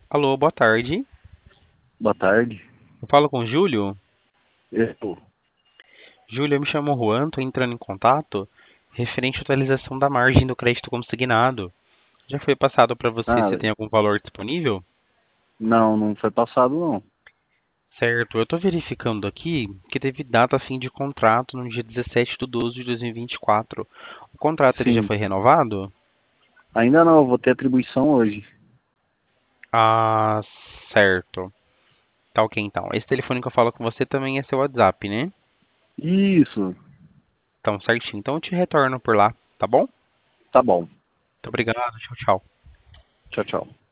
Alô, boa tarde. Boa tarde. Eu falo com o Júlio. Eu. Júlio, eu me chamo Juan, tô entrando em contato referente à atualização da margem do crédito consignado. Já foi passado para você Ah, se tem algum valor disponível? não foi passado não. Certo, eu tô verificando aqui que teve data fim de contrato no dia 17 de 12 de 2024. O contrato ele já Sim. foi renovado? Ainda não, eu vou ter atribuição hoje. Ah, certo. Tá ok então. Esse telefone que eu falo com você também é seu WhatsApp, né? Isso. Então, certinho. Então eu te retorno por lá, tá bom? Tá bom. Muito obrigado, tchau, tchau. Tchau, tchau.